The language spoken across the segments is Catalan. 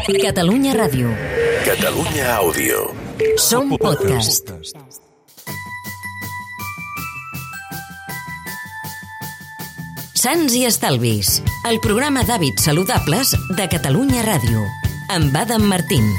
Catalunya Ràdio. Catalunya Àudio. Som podcast. Sants i Estalvis, el programa d'hàbits saludables de Catalunya Ràdio, amb Adam Martín.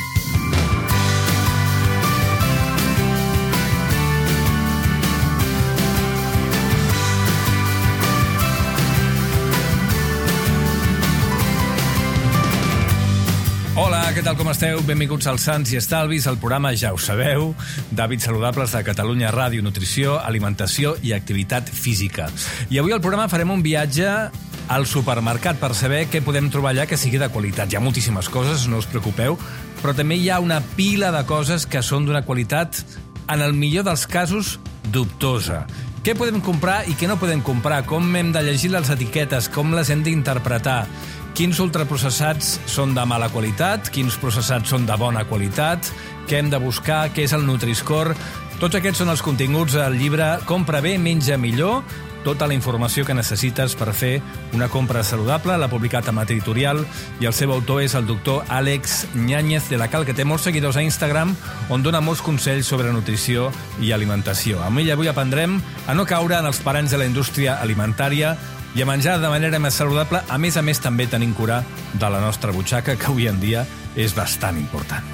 Hola, què tal, com esteu? Benvinguts als Sants i Estalvis, el programa, ja ho sabeu, d'hàbits saludables de Catalunya Ràdio, nutrició, alimentació i activitat física. I avui al programa farem un viatge al supermercat per saber què podem trobar allà que sigui de qualitat. Hi ha moltíssimes coses, no us preocupeu, però també hi ha una pila de coses que són d'una qualitat, en el millor dels casos, dubtosa. Què podem comprar i què no podem comprar? Com hem de llegir les etiquetes? Com les hem d'interpretar? Quins ultraprocessats són de mala qualitat? Quins processats són de bona qualitat? Què hem de buscar? Què és el Nutri-Score? Tots aquests són els continguts del llibre Compra bé, menja millor. Tota la informació que necessites per fer una compra saludable l'ha publicat a Editorial i el seu autor és el doctor Àlex Ñáñez de la Cal, que té molts seguidors a Instagram, on dona molts consells sobre nutrició i alimentació. Amb ell avui aprendrem a no caure en els paranys de la indústria alimentària i a menjar de manera més saludable, a més també tenint cura de la nostra butxaca, que avui en dia és bastant important.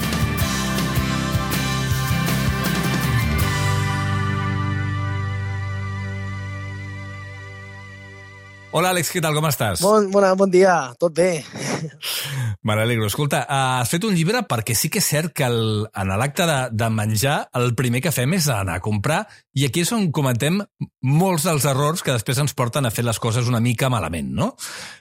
Hola, Àlex, què tal, com estàs? Bon dia, tot bé. Me n'alegro. Escolta, has fet un llibre perquè sí que és cert que en l'acte de menjar el primer que fem és anar a comprar i aquí és on comentem molts dels errors que després ens porten a fer les coses una mica malament, no?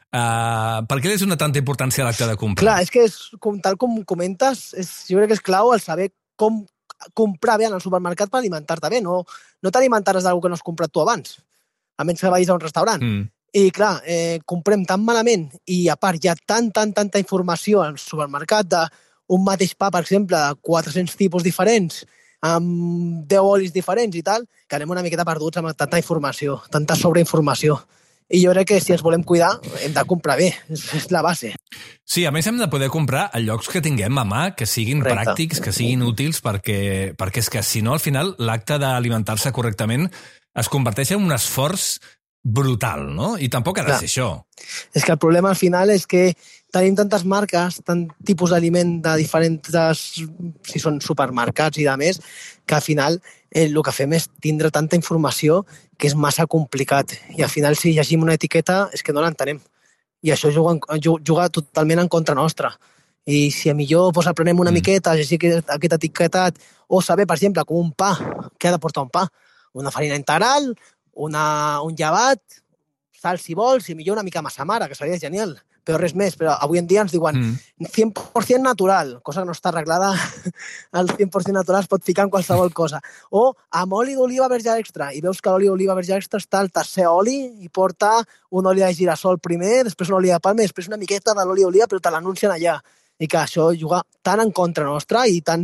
Per què és una tanta importància l'acte de comprar? Clar, és que tal com comentes, jo crec que és clau el saber com comprar bé en el supermercat per alimentar-te bé, no t'alimentaràs d'alguna que no has comprat tu abans, a menys que vagis a un restaurant. I clar, comprem tan malament i a part hi ha tanta informació al supermercat d'un mateix pa, per exemple, de 400 tipus diferents, amb 10 olis diferents i tal, que anem una miqueta perduts amb tanta informació, tanta sobreinformació. I jo crec que si ens volem cuidar hem de comprar bé, és la base. Sí, a més hem de poder comprar a llocs que tinguem a mà, que siguin pràctics, que siguin útils, perquè és que si no, al final, l'acte d'alimentar-se correctament es converteix en un esforç brutal, no? I tampoc ha de ser això. És que el problema al final és que tenim tantes marques, tant tipus d'aliment de diferents, si són supermercats i de més, que al final el que fem és tindre tanta informació que és massa complicat. I al final si llegim una etiqueta és que no l'entenem. I això juga totalment en contra nostra. I si a millor aprenem una miqueta, llegir aquest etiquetat, o saber, per exemple, com un pa, què ha de portar un pa? Una farina integral, un llevat, sal si vols, i millor una mica massa mare, que seria genial, però res més. Però avui en dia ens diuen 100% natural, cosa que no està arreglada. El 100% natural es pot ficar en qualsevol cosa. O amb oli d'oliva verge extra, i veus que l'oli d'oliva verge extra està al tercer oli i porta un oli de girassol primer, després un oli de palma i després una miqueta de l'oli d'oliva, però te l'anuncien allà. I que això juga tan en contra nostra i tan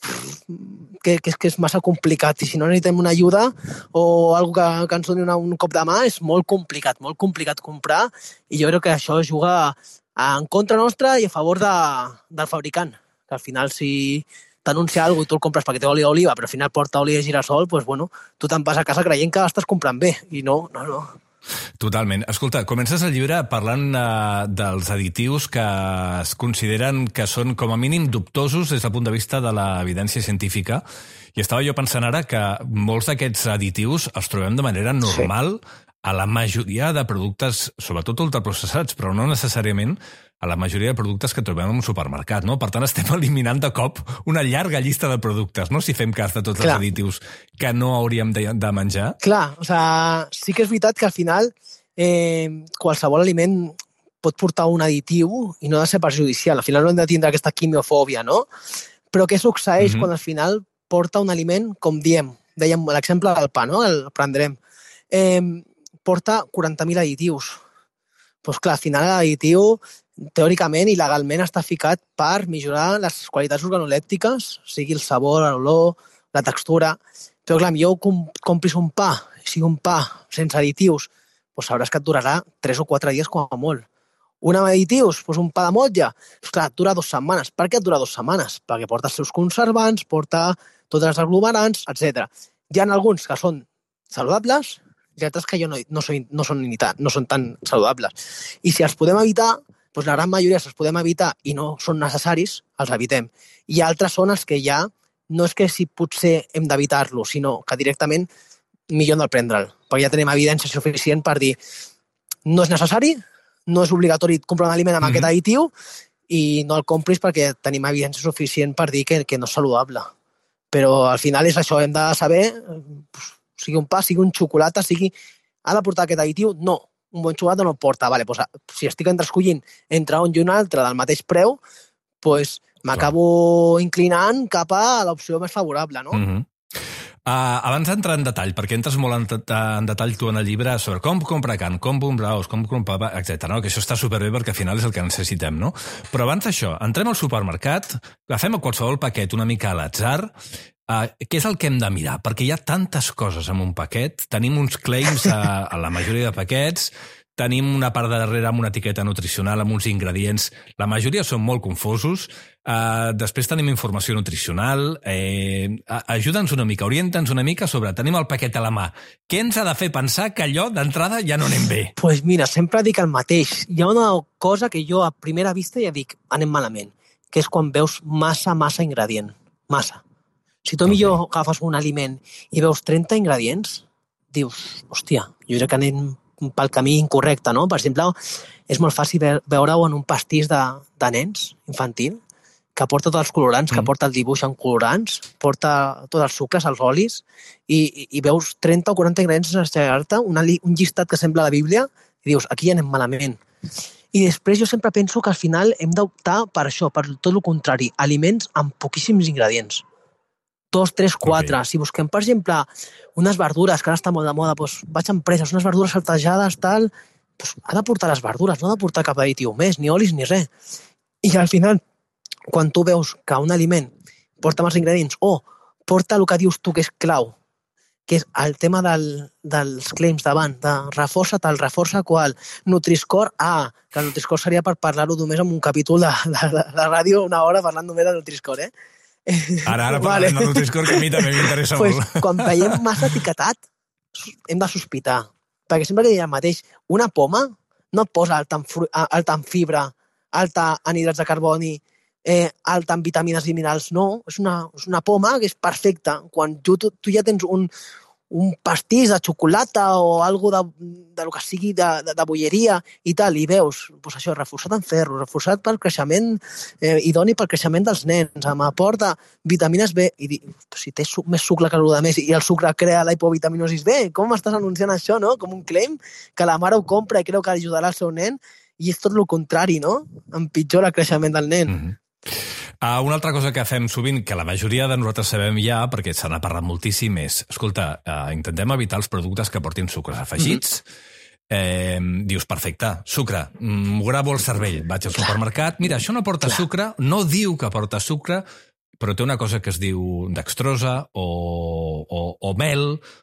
que és massa complicat, i si no necessitem una ajuda o alguna que ens doni un cop de mà és molt complicat comprar, i jo crec que això juga en contra nostra i a favor del fabricant, que al final si t'anuncia alguna cosa i tu el compres perquè té oli d'oliva però al final porta oli de girassol, doncs bueno, tu te'n vas a casa creient que estàs comprant bé, i no. Totalment. Escolta, comences el llibre parlant dels additius que es consideren que són com a mínim dubtosos des del punt de vista de l'evidència científica, i estava jo pensant ara que molts d'aquests additius els trobem de manera normal a la majoria de productes, sobretot ultraprocessats, però no necessàriament a la majoria de productes que trobem en un supermercat, no? Per tant, estem eliminant de cop una llarga llista de productes, no? Si fem cas de tots els additius que no hauríem de menjar. Clar, sí que és veritat que al final qualsevol aliment pot portar un additiu i no ha de ser perjudicial. Al final no hem de tindre aquesta quimiofòbia, no? Però què succeeix quan al final porta un aliment, com dèiem l'exemple del pa, no? El prendrem. Porta 40.000 additius. Doncs clar, al final l'additiu teòricament i legalment està ficat per millorar les qualitats organolèptiques, sigui el sabor, l'olor, la textura, però clar, millor compris un pa, sigui un pa sense additius, doncs sabràs que et durarà 3 o 4 dies com a molt. Una additius, doncs un pa de motlla. Clar, dura 2 setmanes. Per què et dura 2 setmanes? Perquè porta els seus conservants, porta tots els aglomerants, etc. Hi ha alguns que són saludables i altres que no són tan saludables. I si els podem evitar, doncs la gran majoria si els podem evitar i no són necessaris, els evitem. I altres són els que ja no és que si potser hem d'evitar-lo, sinó que directament millor no prendre'l, perquè ja tenim evidència suficient per dir no és necessari, no és obligatori comprar un aliment amb aquest additiu i no el compris perquè tenim evidència suficient per dir que no és saludable. Però al final és això, hem de saber, sigui un pa, sigui un xocolata, ha de portar aquest additiu? No, un bon xocolata no porta. Vale, doncs, si estic escollint entre un i un altre del mateix preu, doncs m'acabo inclinant cap a l'opció més favorable, no? Abans d'entrar en detall, perquè entres molt en detall tu en el llibre sobre com comprar carn, com comprar ous, com comprar, etc. No? Que això està superbé perquè al final és el que necessitem, no? Però abans d'això, entrem al supermercat, agafem a qualsevol paquet una mica a l'atzar, què és el que hem de mirar? Perquè hi ha tantes coses en un paquet, tenim uns claims a la majoria de paquets, tenim una part de darrere amb una etiqueta nutricional, amb uns ingredients, la majoria són molt confosos, després tenim informació nutricional, ajuda'ns una mica, orienta'ns una mica sobre, tenim el paquet a la mà, què ens ha de fer pensar que allò d'entrada ja no anem bé? Doncs mira, sempre dic el mateix, hi ha una cosa que jo a primera vista ja dic, anem malament, que és quan veus massa ingredient, massa. Si tu millor agafes un aliment i veus 30 ingredients, dius, hòstia, jo crec que anem pel camí incorrecte, no? Per exemple, és molt fàcil veure-ho en un pastís de nens infantil, que porta tots els colorants, que porta el dibuix en colorants, porta tots els sucres, els olis, i veus 30 o 40 ingredients sense llegar-te, un llistat que sembla la Bíblia, i dius, aquí ja anem malament. I després jo sempre penso que al final hem d'optar per això, per tot el contrari, aliments amb poquíssims ingredients. 2, 3, 4. Okay. Si busquem, per exemple, unes verdures, que ara està molt de moda, doncs vaig a empreses, unes verdures saltejades, tal, doncs ha de portar les verdures, no ha de portar cap additiu més, ni olis, ni res. I al final, quan tu veus que un aliment porta més ingredients o porta el que dius tu que és clau, que és el tema dels claims davant, de reforça tal, reforça qual, Nutri-Score A, que el Nutri-Score seria per parlar-ho només en un capítol de ràdio, una hora parlant només del Nutri-Score, Ara parlarem del Nutri-Score, que a mi també m'interessa molt. Quan veiem massa etiquetat, hem de sospitar. Perquè sempre li diria el mateix. Una poma no et posa alta en fibra, alta en hidrats de carboni, alta en vitamines i minerals. No, és una poma que és perfecta. Quan tu ja tens un pastís de xocolata o algo de lo que sigui de bolleria i tal, i veus, doncs això, reforçat en ferro, reforçat pel creixement, idoni pel creixement dels nens, amb aport de vitamines B, i si té més sucre que el de més, i el sucre crea la hipovitaminosis B, com m'estàs anunciant això, no? Com un claim, que la mare ho compra i creu que ajudarà al seu nen, i és tot el contrari, no? Empitjora el creixement del nen. Una altra cosa que fem sovint, que la majoria de nosaltres sabem ja, perquè se n'ha parlat moltíssim, és, escolta, intentem evitar els productes que portin sucres afegits. Dius, perfecte, sucre, m'ho gravo al cervell, vaig al supermercat, mira, això no porta sucre, no diu que porta sucre, però té una cosa que es diu dextrosa o mel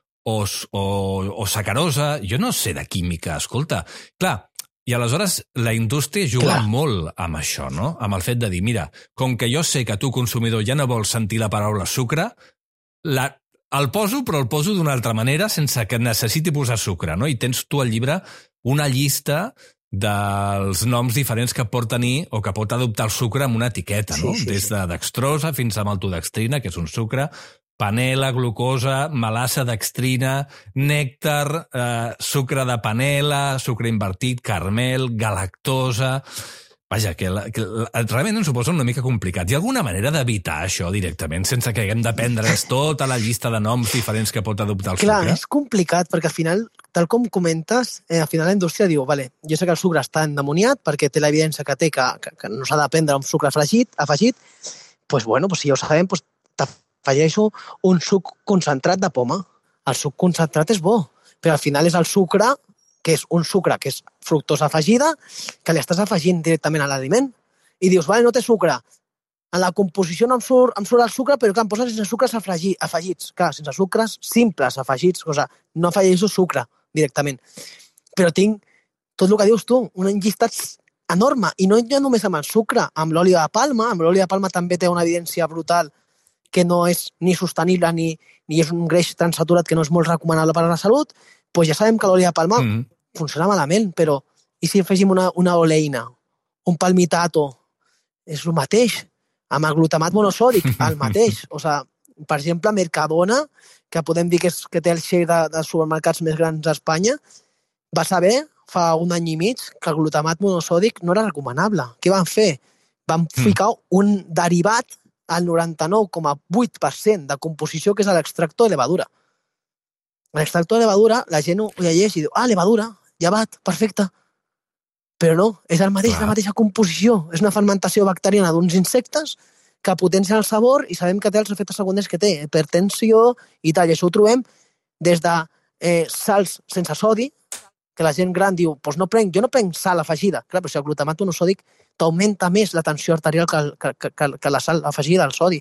o sacarosa, jo no sé de química, escolta, clar. I aleshores la indústria juga molt amb això, no? Amb el fet de dir, mira, com que jo sé que tu, consumidor, ja no vols sentir la paraula sucre, el poso, però el poso d'una altra manera sense que necessiti posar sucre, no? I tens tu al llibre una llista dels noms diferents que pot tenir o que pot adoptar el sucre amb una etiqueta, no? Des de dextrosa fins a maltodextrina, que és un sucre, panela, glucosa, melassa, dextrina, nèctar, sucre de panela, sucre invertit, carmel, galactosa... Vaja, que realment em suposa una mica complicat. Hi ha alguna manera d'evitar això directament, sense que haguem de prendre's tota la llista de noms diferents que pot adoptar el sucre? Clar, és complicat, perquè al final, tal com comentes, al final la indústria diu, vale, jo sé que el sucre està endemoniat perquè té l'evidència que té que no s'ha de prendre un sucre afegit, doncs bueno, si ja ho sabem, doncs afegeixo un suc concentrat de poma. El suc concentrat és bo, però al final és el sucre, que és un sucre que és fructosa afegida, que li estàs afegint directament a l'aliment. I dius, vale, no té sucre. En la composició no em surt el sucre, però clar, em poses sense sucres afegits. Clar, sense sucres simples afegits. O sigui, no afegeixo sucre directament. Però tinc tot el que dius tu, un llistat enorme. I no només amb el sucre, amb l'oli de palma. Amb l'oli de palma també té una evidència brutal que no és ni sostenible ni és un greix transaturat que no és molt recomanable per a la salut. Doncs ja sabem que l'oli de palma funciona malament, però i si afegim una oleïna, un palmitato, és el mateix. Amb el glutamat monosòdic, el mateix. O sigui, per exemple, Mercadona, que podem dir que té el share de supermercats més grans d'Espanya, va saber fa un any i mig que el glutamat monosòdic no era recomanable. Què van fer? Van ficar un derivat al 99,8% de composició, que és l'extractor de levadura. L'extractor de levadura, la gent ho llegeix i diu, levadura, llevat, perfecte. Però no, és la mateixa composició. És una fermentació bacteriana d'uns insectes que potencien el sabor i sabem que té els efectes secundaris que té, hipertensió i tal. I això ho trobem des de sals sense sodi, que la gent gran diu, jo no prenc sal afegida. Clar, però si el glutamat monosòdic t'augmenta més la tensió arterial que la sal afegida, el sodi.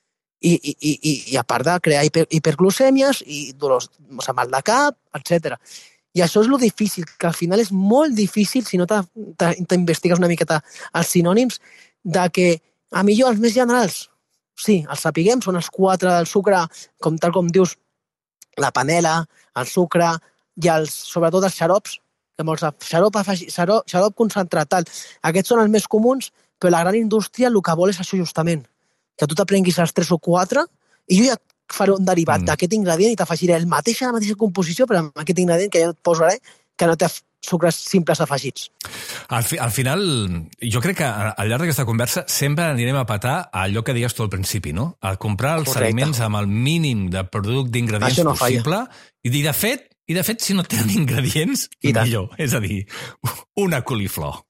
I a part de crear hiperglucèmies i dolors, mal de cap, etc. I això és lo difícil, que al final és molt difícil, si no t'investigues una miqueta els sinònims, de que a millor els més generals, sí, els sapiguem, són els 4 del sucre, tal com dius, la panela, el sucre, i sobretot els xarops, que molts xarop concentrat, tal. Aquests són els més comuns, però la gran indústria el que vol és això justament, que tu t'aprenguis els 3 o 4 i jo ja faré un derivat d'aquest ingredient i t'afegiré la mateixa composició, però amb aquest ingredient que ja et posaré, que no té sucres simples afegits. Al final, jo crec que al llarg d'aquesta conversa sempre anirem a petar allò que deies tu al principi, no? A comprar els aliments amb el mínim de producte d'ingredients possible i de fet, si no tenen ingredients, millor. És a dir, una coliflor,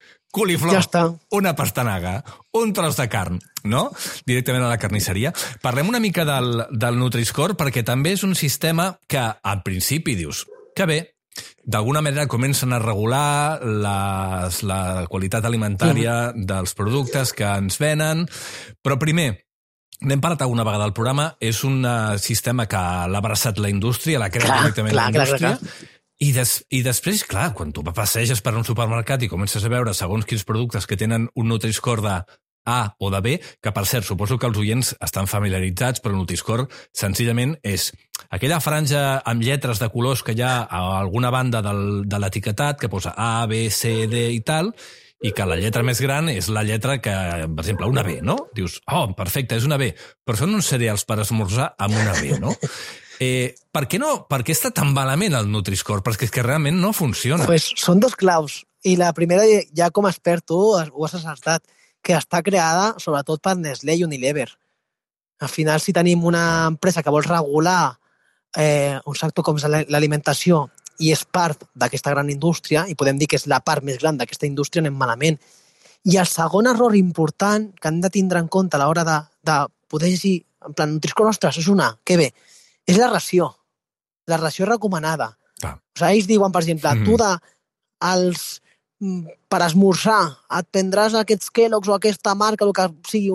ja una pastanaga, un tros de carn, no? Directament a la carnisseria. Parlem una mica del Nutri-Score, perquè també és un sistema que al principi dius que bé, d'alguna manera comencen a regular la qualitat alimentària dels productes que ens venen, però primer, n'hem parlat alguna vegada al programa, és un sistema que l'ha abraçat la indústria, l'ha creat directament la indústria, i després, clar, quan tu passeges per un supermercat i comences a veure segons quins productes que tenen un Nutri-Score de A o de B, que per cert, suposo que els oients estan familiaritzats, però el Nutri-Score senzillament és aquella franja amb lletres de colors que hi ha a alguna banda de l'etiquetat que posa A, B, C, D i tal, i que la lletra més gran és la lletra que, per exemple, una B, no? Dius, perfecte, és una B, però són uns cereals per esmorzar amb una B, no? Per què està tan malament el Nutri-Score? Perquè és que realment no funciona. Pues són dos claus. I la primera, ja com a expert, tu ho has acertat, que està creada sobretot per Nestlé i Unilever. Al final, si tenim una empresa que vol regular un sector com és l'alimentació i és part d'aquesta gran indústria, i podem dir que és la part més gran d'aquesta indústria, anem malament. I el segon error important que hem de tindre en compte a l'hora de poder llegir, en plan, Nutri-Score, ostres, és una, que bé, és la ració recomanada. O sigui, ells diuen, per exemple, tu per esmorzar et prendràs aquests Kellogg's o aquesta marca, el que sigui,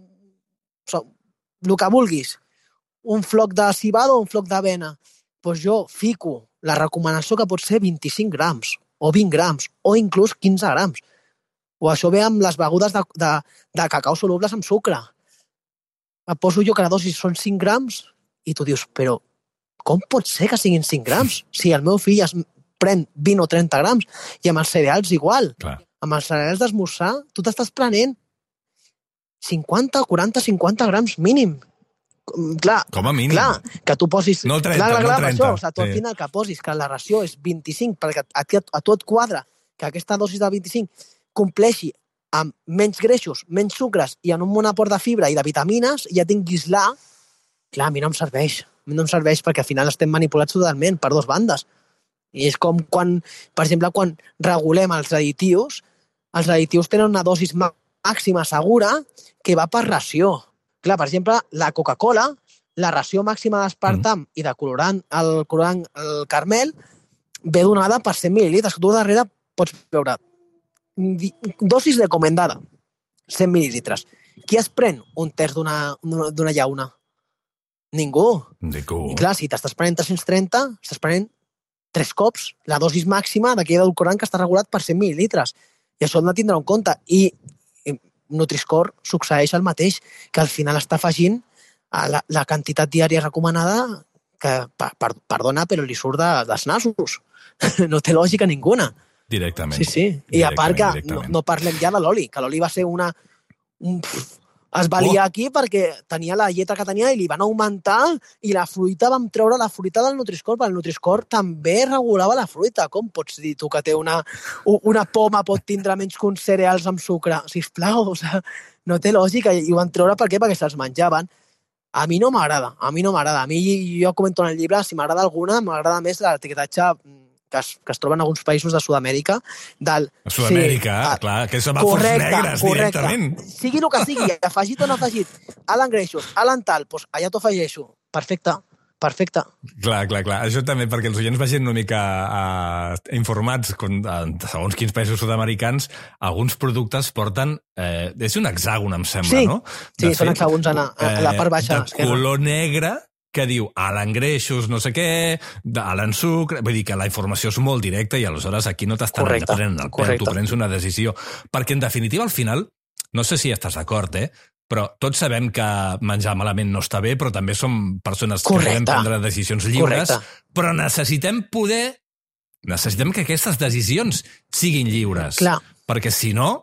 el que vulguis, un floc de cibada o un floc d'avena. Doncs jo fico la recomanació que pot ser 25 grams o 20 grams o inclús 15 grams. O això ve amb les begudes de cacau solubles amb sucre. Et poso jo que la dosi són 5 grams i tu dius, però com pot ser que siguin 5 grams? Si el meu fill es pren 20 o 30 grams, i amb els cereals igual. Clar. Amb els cereals d'esmorzar, tu t'estàs prenent 50, 40, 50 grams mínim. Clar, com a mínim. Clar, que tu posis... No 30, no 30. Això, o sigui, tu al final que posis que la ració és 25, perquè a tu et quadra que aquesta dosis de 25 compleixi amb menys greixos, menys sucres i en un bon aport de fibra i de vitamines, ja tinguis clar, a mi no em serveix. A mi no em serveix perquè al final estem manipulats totalment per dues bandes. I és com quan, per exemple, quan regulem els additius tenen una dosis màxima segura que va per ració. Clar, per exemple, la Coca-Cola, la ració màxima d'aspartam i de colorant, el caramel, ve donada per 100 mil·lilitres. Tu darrere pots veure dosis recomendada, 100 mil·lilitres. Qui es pren un terç d'una llauna? Ningú. I clar, si t'estàs prenent 330, estàs prenent 3 cops la dosis màxima d'aquell edulcorant que està regulat per 100 mil·lilitres. I això hem de tindre en compte. I Nutri-Score succeeix el mateix, que al final està afegint a la quantitat diària recomanada que, perdona, però li surt dels nassos. No té lògica ninguna. Directament. Sí. I a part que no parlem ja de l'oli, que l'oli va ser es valia aquí perquè tenia la lletra que tenia i li van augmentar i la fruita, vam treure la fruita del Nutri-Score, perquè el Nutri-Score també regulava la fruita. Com pots dir tu que té una poma pot tindre menys que uns cereals amb sucre? Sisplau, no té lògica. I ho van treure per què? Perquè se'ls menjaven. A mi no m'agrada. A mi, jo comento en el llibre, si m'agrada alguna, m'agrada més l'etiquetatge que es troben en alguns països de Sud-amèrica. Sud-amèrica, clar, que són afors negres directament. Sigui el que sigui, afegit o no afegit, alt en greixos, alt en tal, doncs allà t'ho afegeixo. Perfecte. Clar. Això també, perquè els oients vagin una mica informats, segons quins països sud-americans, alguns productes porten... és un hexàgon, em sembla, no? Sí, són hexàgons a la part baixa. De color negre, que diu alt en greixos, no sé què, alt en sucre... Vull dir que la informació és molt directa i aleshores aquí no t'estan prenent el pèl, tu prens una decisió. Perquè, en definitiva, al final, no sé si estàs d'acord, però tots sabem que menjar malament no està bé, però també som persones que podem prendre decisions lliures, però necessitem que aquestes decisions siguin lliures. Clar. Perquè, si no...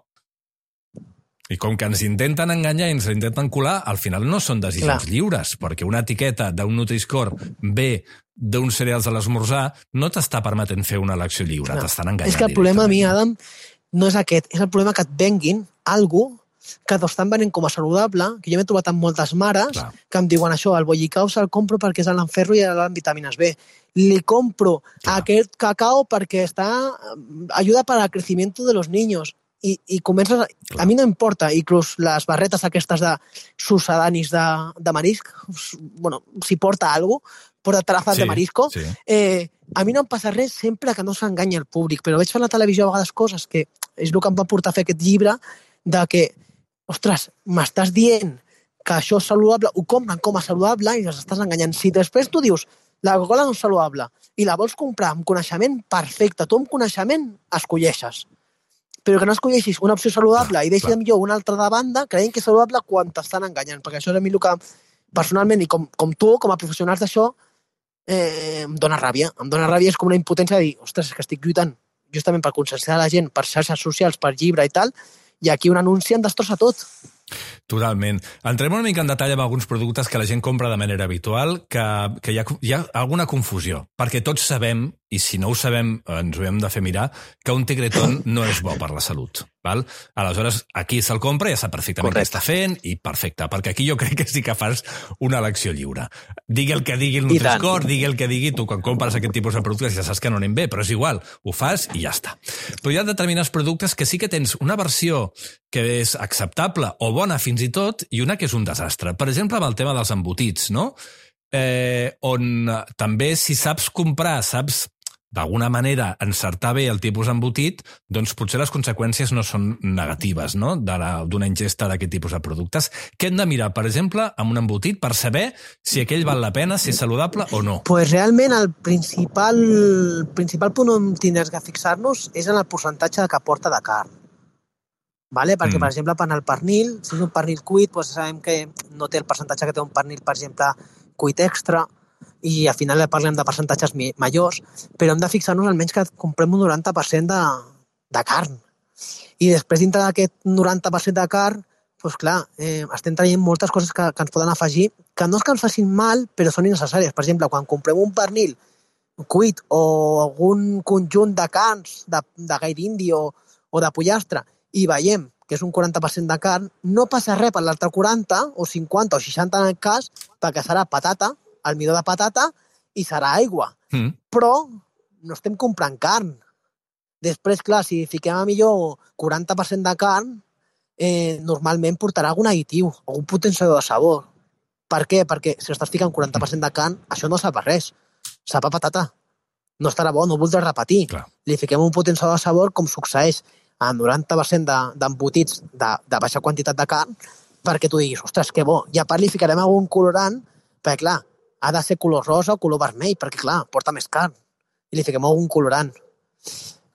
I com que ens intenten enganyar i ens intenten colar, al final no són decisions lliures, perquè una etiqueta d'un Nutri-Score ve d'uns cereals a l'esmorzar no t'està permetent fer una elecció lliure, t'estan enganyant. És que el problema a mi, Adam, no és aquest, és el problema que et venguin algú que t'ho estan venent com a saludable, que jo m'he trobat amb moltes mares que em diuen això, el bollicao se'l compro perquè és en ferro i en vitamines B. Li compro aquest cacao perquè ajuda para el crecimiento de los niños. I comences... A mi no importa, inclús les barretes aquestes de sucedanis de marisc, bueno, si porta alguna cosa, porta trazas de marisco, a mi no em passa res sempre que no s'enganya el públic, però veig a la televisió a vegades coses que és el que em va portar a fer aquest llibre, de que, ostres, m'estàs dient que això és saludable, ho compren com a saludable i els estàs enganyant. Si després tu dius, la Coca-Cola no és saludable, i la vols comprar amb coneixement, perfecte, tu amb coneixement escolleixes. Però que no escolleixis una opció saludable i deixis millor una altra de banda, creient que és saludable quan t'estan enganyant, perquè això és a mi el que, personalment, i com tu, com a professionals d'això, em dóna ràbia. Em dóna ràbia, és com una impotència de dir, ostres, és que estic lluitant justament per conscienciar la gent, per xarxes socials, per llibre i tal, i aquí un anunci em destrossa tot. Totalment. Entrem una mica en detall amb alguns productes que la gent compra de manera habitual, que hi ha alguna confusió, perquè tots sabem, i si no ho sabem ens ho hem de fer mirar, que un tigretón no és bo per la salut. Val? Aleshores, aquí se'l compra i ja sap perfectament què està fent i perfecte, perquè aquí jo crec que sí que fas una elecció lliure. Digui el que digui el Nutri-Score, digui el que digui tu quan compres aquest tipus de productes ja saps que no anem bé, però és igual, ho fas i ja està. Però hi ha determinats productes que sí que tens una versió que és acceptable o bona fins i tot i una que és un desastre. Per exemple, amb el tema dels embotits, no? On també si saps comprar, saps d'alguna manera encertar bé el tipus embotit, doncs potser les conseqüències no són negatives, no?, d'una ingesta d'aquest tipus de productes. Què hem de mirar, per exemple, amb un embotit per saber si aquell val la pena, si és saludable o no? Pues realment el principal punt on tindràs que fixar-nos és en el percentatge que porta de carn. Vale? Perquè, per exemple, en el pernil, si és un pernil cuit, doncs sabem que no té el percentatge que té un pernil, per exemple, cuit extra, i al final parlem de percentatges majors, però hem de fixar-nos almenys que comprem un 90% de carn. I després, dintre d'aquest 90% de carn, doncs clar, estem traient moltes coses que ens poden afegir, que no és que ens facin mal, però són innecessàries. Per exemple, quan comprem un pernil cuit o algun conjunt de carns, de gair indi o de pollastre, i veiem que és un 40% de carn, no passa res per l'altre 40 o 50 o 60 en el cas, perquè serà patata, almidó de patata, i serà aigua. Però no estem comprant carn. Després, clar, si fiquem a millor 40% de carn, normalment portarà algun additiu, algun potenciador de sabor. Per què? Perquè si estàs ficant 40% de carn, això no sap a res. Sap a patata. No estarà bo, no ho voldrà repetir. Clar. Li fiquem un potenciador de sabor com succeeix amb 90% d'embotits de baixa quantitat de carn, perquè tu diguis, ostres, que bo. I a part li ficarem algun colorant, perquè clar, ha de ser color rosa o color vermell, perquè clar, porta més carn. I li fiquem algun colorant.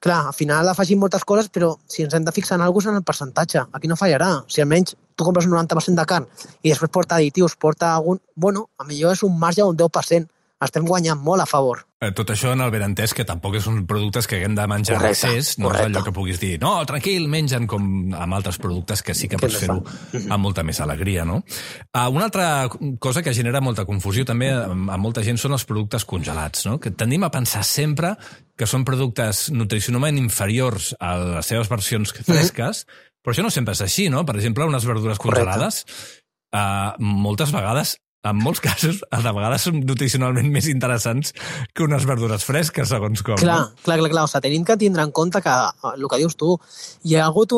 Clar, al final afegim moltes coses, però si ens hem de fixar en alguna cosa és en el percentatge. Aquí no fallarà. Si almenys tu compres un 90% de carn i després porta additius, porta algun... Bueno, a millor és un marge d'un 10%. Estem guanyant molt a favor. Tot això en el benentès, que tampoc són productes que haguem de menjar en excés, no és allò que puguis dir, no, tranquil, mengen, com amb altres productes que sí que pots fer-ho amb molta més alegria, no? Una altra cosa que genera molta confusió també a molta gent són els productes congelats, no? Que tendim a pensar sempre que són productes nutricionalment inferiors a les seves versions fresques, però això no sempre és així, no? Per exemple, unes verdures congelades, moltes vegades, en molts casos, de vegades són nutricionalment més interessants que unes verdures fresques, segons com. Clar. O sigui, tenim que tindre en compte que, el que dius tu, hi ha hagut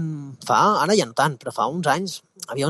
ara ja no tant, però fa uns anys, havia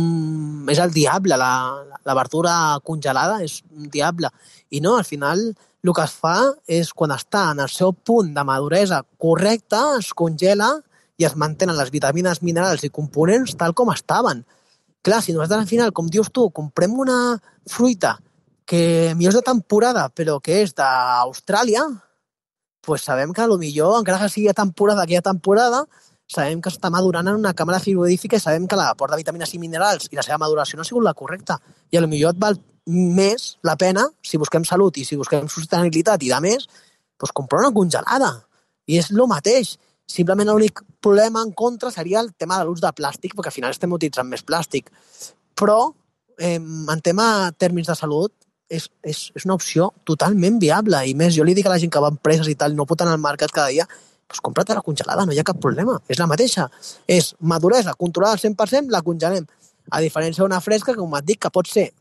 és el diable, la verdura congelada és un diable. I no, al final, el que es fa és, quan està en el seu punt de maduresa correcte, es congela i es mantenen les vitamines, minerals i components tal com estaven. Clar, si nosaltres al final, com dius tu, comprem una fruita que millor és de temporada, però que és d'Austràlia, doncs sabem que potser, encara que sigui aquella temporada, sabem que està madurant en una càmera frigorífica i sabem que l'aport de vitamines i minerals i la seva maduració no ha sigut la correcta. I potser et val més la pena, si busquem salut i si busquem sostenibilitat i de més, doncs comprar una congelada. I és el mateix. Simplement l'únic problema en contra seria el tema de l'ús de plàstic, perquè al final estem utilitzant més plàstic. Però, en termes de salut, és una opció totalment viable. I més, jo li dic a la gent que va a empreses i tal, no pot anar al mercat cada dia, doncs compra't la congelada, no hi ha cap problema. És la mateixa. És maduresa, controlada al 100%, la congelem. A diferència d'una fresca, que com et dic, que pot ser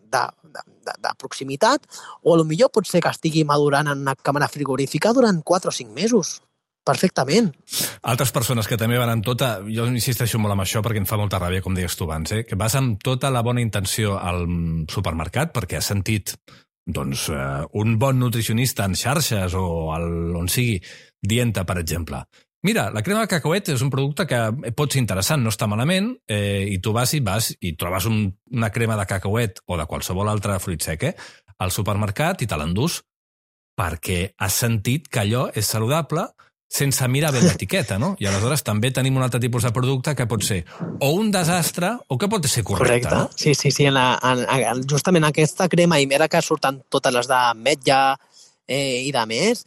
de proximitat, o potser pot ser que estigui madurant en una càmera frigorífica durant 4 o 5 mesos. Perfectament. Altres persones que també van amb tota... Jo insisteixo molt amb això perquè em fa molta ràbia, com deies tu abans, que vas amb tota la bona intenció al supermercat perquè has sentit un bon nutricionista en xarxes o on sigui dient-te, per exemple, mira, la crema de cacauet és un producte que pot ser interessant, no està malament, i tu vas i trobes una crema de cacauet o de qualsevol altre fruit sec al supermercat i te l'endús perquè has sentit que allò és saludable sense mirar bé l'etiqueta, no? I aleshores també tenim un altre tipus de producte que pot ser o un desastre o que pot ser correcte. No? Sí. Justament aquesta crema i mira que surten totes les d'ametlla i de més,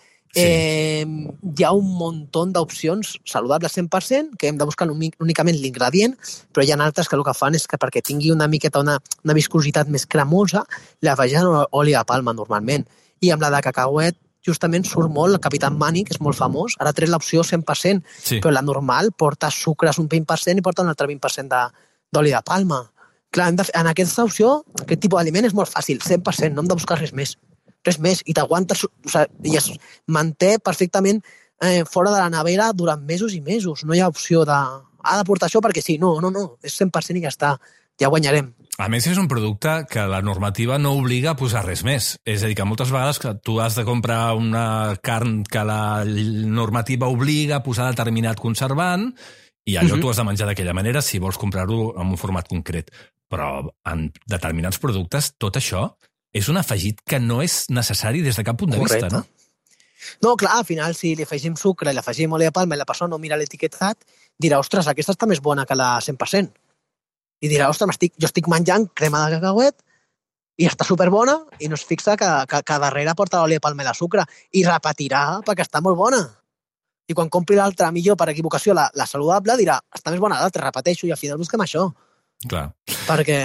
hi ha un muntó d'opcions saludables 100%, que hem de buscar únicament l'ingredient, però hi ha altres que el que fan és que perquè tingui una miqueta una viscositat més cremosa, li afegeixen oli de palma normalment. I amb la de cacauet justament surt molt el Capitán Mani, que és molt famós. Ara ha tret l'opció 100%, però la normal porta sucres un 20% i porta un altre 20% d'oli de palma. Clar, en aquesta opció, aquest tipus d'aliment és molt fàcil, 100%, no hem de buscar res més. I t'aguantes, i es manté perfectament fora de la nevera durant mesos i mesos. No hi ha opció de portar això perquè sí, no, és 100% i ja està, ja guanyarem. A més, és un producte que la normativa no obliga a posar res més. És a dir, que moltes vegades que tu has de comprar una carn que la normativa obliga a posar determinat conservant i allò tu has de menjar d'aquella manera si vols comprar-ho en un format concret. Però en determinats productes tot això és un afegit que no és necessari des de cap punt de vista, no? No, clar, al final, si li afegim sucre i li afegim oli de palma i la persona no mira l'etiquetat, dirà, ostres, aquesta està més bona que la 100%. I dirà, ostres, jo estic menjant crema de cacauet i està superbona i no es fixa que darrere porta l'oli de palma i la sucre i repetirà perquè està molt bona. I quan compri l'altra, millor per equivocació, la saludable, dirà, està més bona l'altra, repeteixo, i al final busquem això. Clar. Perquè...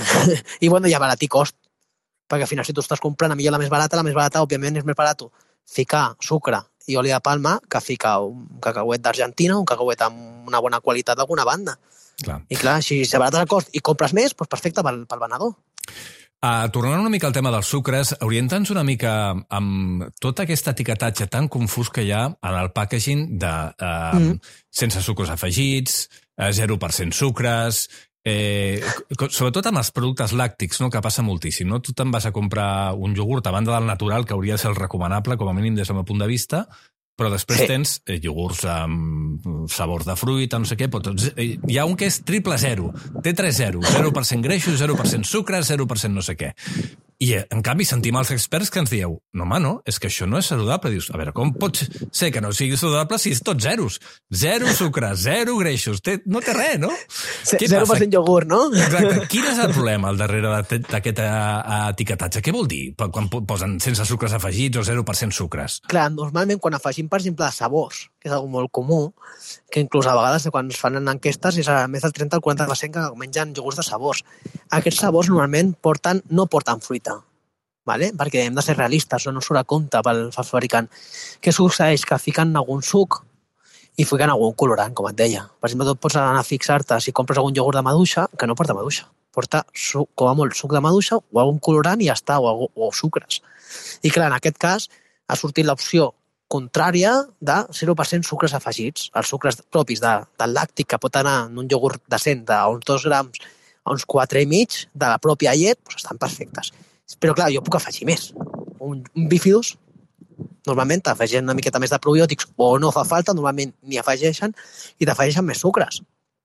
I bueno, hi ha barat i cost. Perquè al final, si tu estàs comprant millor la més barata, òbviament, és més barat ficar sucre i oli de palma que ficar un cacauet d'Argentina, un cacauet amb una bona qualitat d'alguna banda. Clar. I clar, si s'abarates el cost i compres més, doncs perfecte pel venedor. Tornant una mica al tema dels sucres, orienta'ns una mica amb tot aquest etiquetatge tan confús que hi ha en el packaging de sense sucres afegits, 0% sucres, sobretot amb els productes làctics, no? Que passa moltíssim. No? Tu te'n vas a comprar un iogurt a banda del natural, que hauria de ser el recomanable, com a mínim des del meu punt de vista, però després tens iogurts amb sabors de fruita, no sé què, però hi ha un que és triple 0, T3 0, 0% greixos, 0% sucre, 0% no sé què. I, en canvi, sentim els experts que ens dieu no, home, no, és que això no és saludable. Dius, a veure, com pot ser que no sigui saludable si és tot zeros? Zero sucre, zero greixos, no té res, no? 0% iogurt, no? Exacte. Quin és el problema al darrere d'aquest etiquetatge? Què vol dir quan posen sense sucres afegits o 0% sucres? Clar, normalment quan afegim, per exemple, sabors, que és algo molt comú, que inclús a vegades quan es fan enquestes és a més del 30 al 40% que mengen iogurts de sabors. Aquests sabors normalment no porten fruita, ¿vale? Perquè hem de ser realistes, no surt a compte pel fabricant. Què succeeix? Que fiquen algun suc i fiquen algun colorant, com et deia. Per exemple, tu pots anar a fixar-te si compres algun iogurt de maduixa, que no porta maduixa. Porta, com a molt, suc de maduixa o algun colorant i ja està, o sucres. I clar, en aquest cas ha sortit l'opció contrària de 0% sucres afegits. Els sucres propis del làctic que pot anar en un iogurt decent d'uns 2 grams a uns 4,5 de la pròpia llet, doncs estan perfectes. Però clar, jo puc afegir més. Un bífidus, normalment t'afegeixen una miqueta més de probiòtics o no fa falta, normalment n'hi afegeixen i t'afegeixen més sucres.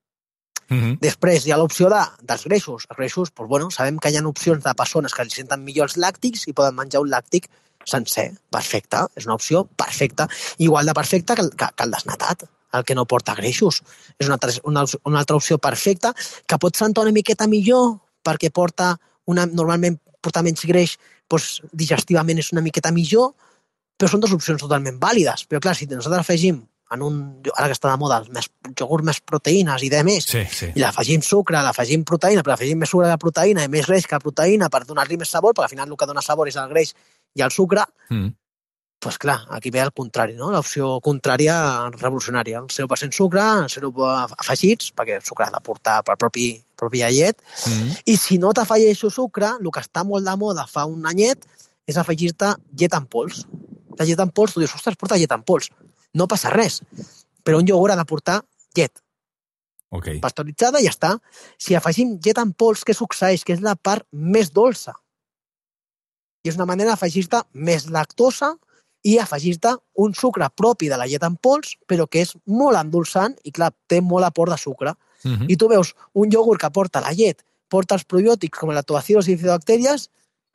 Després hi ha l'opció dels greixos. Els greixos, doncs, bueno, sabem que hi ha opcions de persones que li senten millor els làctics i poden menjar un làctic sencer. Perfecte, és una opció perfecta. Igual de perfecta que el desnatat, el que no porta greixos. És una altra opció perfecta que pot sentar una miqueta millor perquè normalment porta menys greix, doncs digestivament és una miqueta millor, però són dues opcions totalment vàlides. Però clar, si nosaltres afegim ara que està de moda, iogurt més proteïnes i de més, i l'afegim sucre, l'afegim proteïna, però l'afegim més sucre de proteïna i més greix que proteïna per donar-li més sabor, perquè al final el que dona sabor és el greix i el sucre, doncs clar, aquí ve el contrari, no? L'opció contrària revolucionària. El 0% sucre, 0 afegits, perquè el sucre ha de portar per pròpia llet, i si no t'afegeixo sucre, el que està molt de moda fa un anyet és afegir-te llet en pols. La llet en pols, tu dius, ostres, porta llet en pols. No passa res, però un iogurt ha de portar llet. Pasteuritzada i ja està. Si afegim llet en pols, què succeeix? Que és la part més dolça. I és una manera d'afegir-te més lactosa i afegir-te un sucre propi de la llet en pols, però que és molt endolçant i, clar, té molt aport de sucre. I tu veus un iogurt que porta la llet, porta els probiòtics com el lactobacillus i bifidobactèries,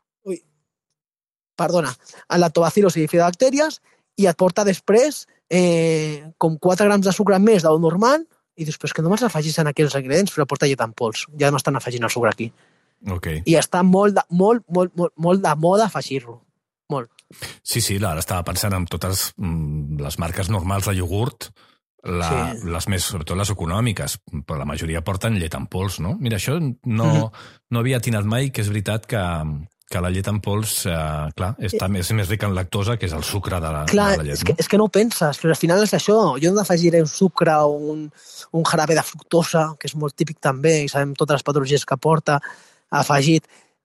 lactobacillus i bifidobactèries, i et porta després com 4 grams de sucre més del normal, i dius, però és que no me'ls afegis en aquells ingredients, però porta llet en pols. Ja m'estan afegint el sucre aquí. I està molt de moda afegir-lo. Molt. Sí, ara estava pensant en totes les marques normals de iogurt, les més, sobretot les econòmiques, però la majoria porten llet en pols, no? Mira, això no havia atinat mai, que és veritat que la llet en pols, clar, és més rica en lactosa, que és el sucre de la llet. És que no ho penses, però al final és això. Jo no afegiré un sucre o un jarabe de fructosa, que és molt típic també, i sabem totes les patologies que porta, afegit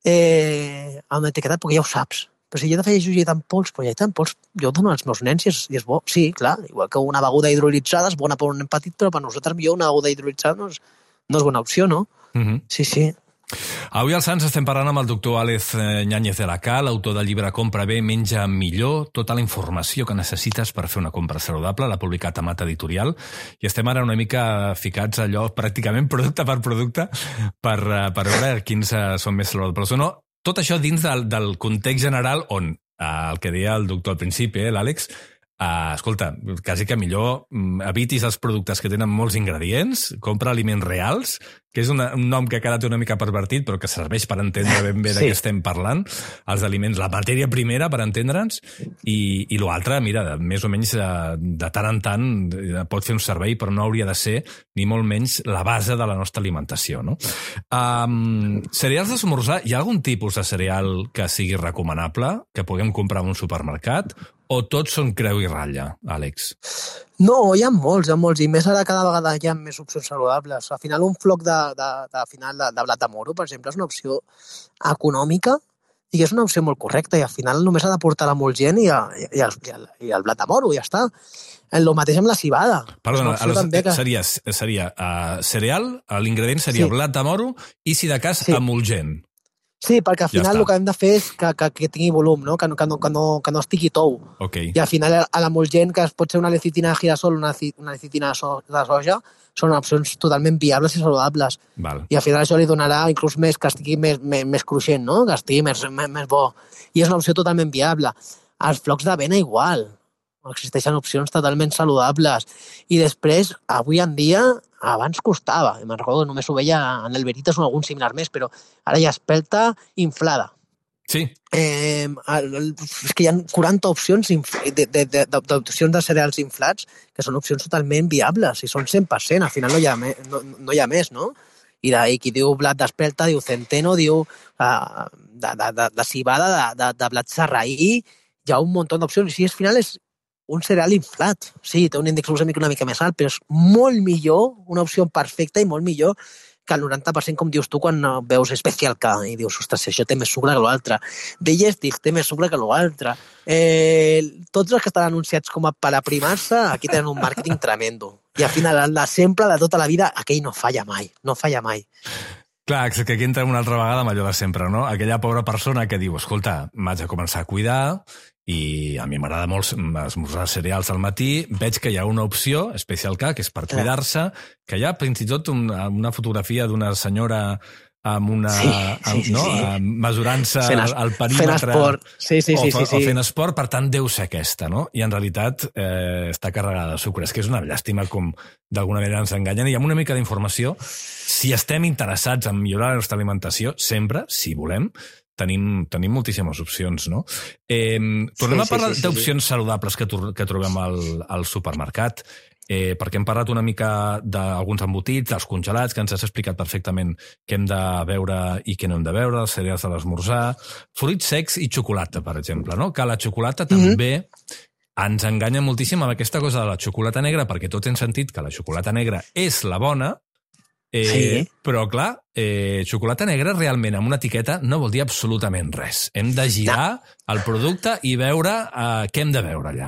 a una etiqueta, perquè ja ho saps. Però si jo t'afegeixo llet en pols, però llet en pols jo dono als meus nens i és bo. Sí, clar, igual que una beguda hidrolitzada és bona per un nen petit, però per nosaltres millor una beguda hidrolitzada no és bona opció, no? Sí. Avui al Sants estem parlant amb el doctor Àlex Ñáñez de la Cal, autor del llibre Compra bé, menja millor, tota la informació que necessites per fer una compra saludable, l'ha publicat a Mata Editorial, i estem ara una mica ficats allò pràcticament producte per producte per veure quins són més saludables o no. Tot això dins del context general on, el que deia el doctor al principi, l'Àlex, escolta, quasi que millor evitis els productes que tenen molts ingredients, compra aliments reals, que és un nom que ha quedat una mica pervertit, però que serveix per entendre ben bé de què estem parlant, els aliments, la matèria primera, per entendre'ns, i l'altre, mira, més o menys de tant en tant pot fer un servei, però no hauria de ser ni molt menys la base de la nostra alimentació, no? Cereals d'esmorzar, hi ha algun tipus de cereal que sigui recomanable, que puguem comprar en un supermercat, o tots són creu i ratlla, Àlex? No, hi ha molts, i més ara cada vegada hi ha més opcions saludables. Al final un floc de blat de moro, per exemple, és una opció econòmica i és una opció molt correcta, i al final només ha de portar la emulgent i el blat de moro, i ja està. El mateix amb la cibada. Perdona, seria cereal, l'ingredient seria blat de moro i, si de cas, emulgent. Sí, perquè al final el que hem de fer és que tingui volum, no? Que no estigui tou. Okay. I al final a la molt gent, que pot ser una lecitina de girasol o una lecitina de soja, són opcions totalment viables i saludables. Val. I al final això li donarà inclús més que estigui més cruixent, no? Que estigui més bo. I és una opció totalment viable. Els flocs d'avena igual. Existeixen opcions totalment saludables. I després, avui en dia, abans costava. Me'n recordo, només ho veia en el Veritas o en algun similar més, però ara hi ha espelta inflada. Sí. És que hi ha 40 opcions d'opcions de cereals inflats que són opcions totalment viables i són 100%. Al final no hi ha més, no? I qui diu blat d'espelta, diu centeno, diu de cibada, de blat sarraí, hi ha un munt d'opcions. I al final és un cereal inflat. Sí, té un índex glucèmic una mica més alt, però és molt millor, una opció perfecta i molt millor que el 90%, com dius tu, quan veus Special K i dius, ostres, això té més sucre que l'altre. Digestive té més sucre que l'altre. Tots els que estan anunciats com a per aprimar-se, aquí tenen un màrqueting tremendo. I al final, la sempre, de tota la vida, aquell no falla mai. No falla mai. Clar, que aquí entra una altra vegada amb allò de sempre, no? Aquella pobra persona que diu, escolta, m'haig de començar a cuidar i a mi m'agrada molt esmorzar cereals al matí, veig que hi ha una opció, Special K, que és per cuidar-se, que hi ha fins i tot una fotografia d'una senyora amb una... mesurant-se el perímetre... Fent esport. Sí. O fent esport, per tant, deu ser aquesta, no? I en realitat està carregada de sucre. És que és una llàstima com d'alguna manera ens enganyen. I amb una mica d'informació, si estem interessats en millorar la nostra alimentació, sempre, si volem, tenim moltíssimes opcions, no? Tornem a parlar d'opcions saludables que trobem al supermercat, perquè hem parlat una mica d'alguns embotits, dels congelats, que ens has explicat perfectament què hem de veure i què no hem de veure, els cereals de l'esmorzar, fruits secs i xocolata, per exemple, no? Que la xocolata també ens enganya moltíssim amb aquesta cosa de la xocolata negra, perquè tots hem sentit que la xocolata negra és la bona, però, clar, xocolata negra realment amb una etiqueta no vol dir absolutament res. Hem de girar el producte i veure què hem de veure allà.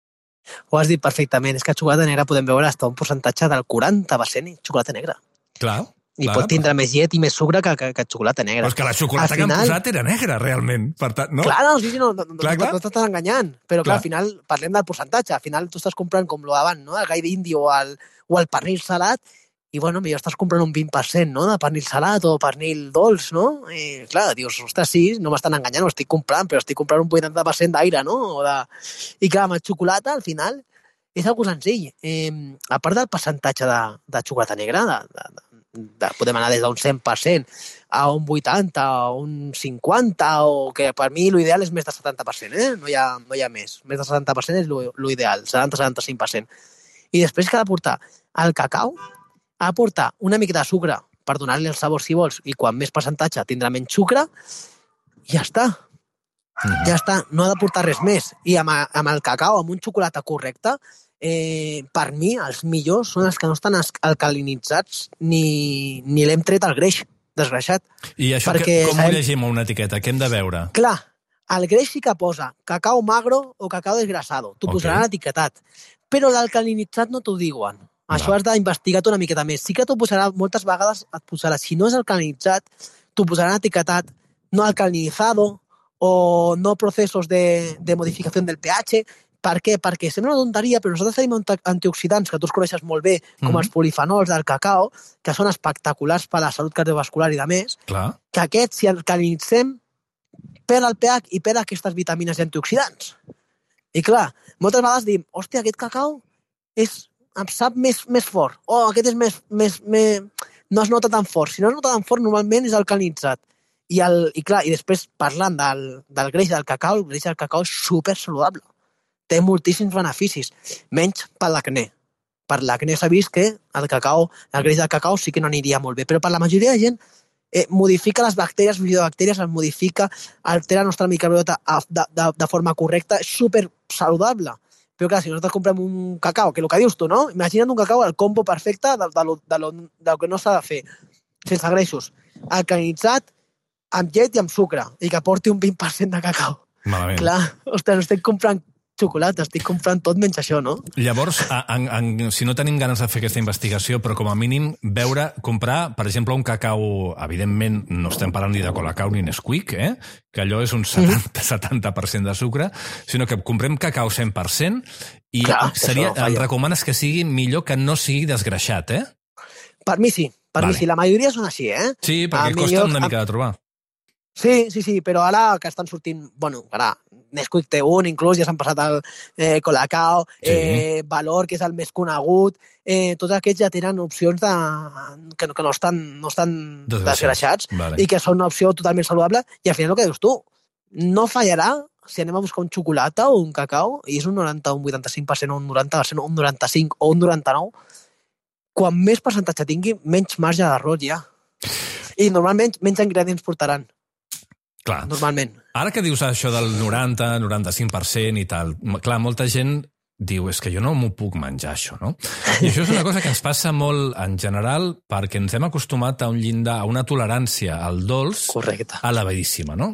Ho has dit perfectament. És que xocolata negra podem veure fins un percentatge del 40% xocolata negra. Clar. I pot tindre més llet i més sucre que xocolata negra. Però és que la xocolata que han posat era negra, realment. Per tant, no? Clar, no t'estàs enganyant. Però, clar, al final parlem del percentatge. Al final tu estàs comprant com lo d'abans, no? El gai d'indi o el pernil salat, i, bueno, millor estàs comprant un 20%, no?, de pernil salat o pernil dolç, no? I, clar, dius, ostres, sí, no m'estan enganyant, ho estic comprant, però estic comprant un 80% d'aire, no? I, clar, amb el xocolata, al final, és algo senzill. A part del percentatge de xocolata negra, podem anar des d'un 100% a un 80%, a un 50%, o que per mi l'ideal és més de 70%, no hi ha més. Més de 70% és l'ideal, 70-75%. I després que ha de portar el cacau, ha de portar una mica de sucre per donar-li el sabor si vols, i quan més percentatge tindrà menys sucre, i ja està. Ja està, no ha de portar res més. I amb el cacau, amb un xocolata correcte, per mi els millors són els que no estan alcalinitzats ni l'hem tret el greix desgreixat. I això com ho llegim a una etiqueta? Què hem de veure? Clar, el greix sí que posa cacau magro o cacau desgrasado. T'ho posaran etiquetat. Però l'alcalinitzat no t'ho diuen. Això has d'investigar una miqueta més. Sí que t'ho posarà, moltes vegades et posarà, si no és alcalinitzat, t'ho posaran etiquetat no alcalinizado o no procesos de modificació del pH. Per què? Perquè sembla una tonteria, però nosaltres tenim antioxidants que tu els coneixes molt bé, com els polifenols del cacau, que són espectaculars per a la salut cardiovascular i de més, que aquests, si alcalinitzem, perd el pH i perd aquestes vitamines i antioxidants. I clar, moltes vegades diem, hòstia, aquest cacau em sap més fort, aquest és no es nota tan fort. Si no es nota tan fort, normalment és alcalinitzat. I després, parlant del greix del cacau, el greix del cacau és super saludable. Té moltíssims beneficis, menys per l'acné. Per l'acné s'ha vist que el greix del cacau sí que no aniria molt bé, però per la majoria de gent modifica les bactèries, bifidobactèries, les modifica, altera la nostra microbiota de forma correcta, és super saludable. Però clar, si nosaltres comprem un cacau, que el que dius tu, no? Imagina't un cacau, el combo perfecte del que no s'ha de fer, sense greixos, alcalinitzat, amb llet i amb sucre, i que porti un 20% de cacau. Malament. Clar, ostres, estem comprant xocolata, estic comprant tot menys això, no? Llavors, si no tenim ganes de fer aquesta investigació, però com a mínim comprar, per exemple, un cacau, evidentment no estem parlant ni de Colacao ni Nesquik, que allò és un 70% de sucre, sinó que comprem cacau 100% i em recomanes que sigui millor que no sigui desgreixat, Per mi sí, la majoria són així, Sí, perquè costa una mica de trobar. Sí, però ara que estan sortint, ara Nesquik té un, inclús ja s'han passat al Colacao, Valor, que és el més conegut, tots aquests ja tenen opcions que no estan desgreixats i que són una opció totalment saludable, i al final el que dius tu, no fallarà si anem a buscar un xocolata o un cacau i és un 90, un 85%, un 90%, un 95% o un 99%, quan més percentatge tingui, menys marge d'error hi ha. I normalment menys ingredients portaran. Clar. Normalment. Ara que dius això del 90, 95% i tal, clar, molta gent diu, és que jo no m'ho puc menjar, això, no? I això és una cosa que ens passa molt en general perquè ens hem acostumat a un llindar, a una tolerància al dolç elevadíssima, no?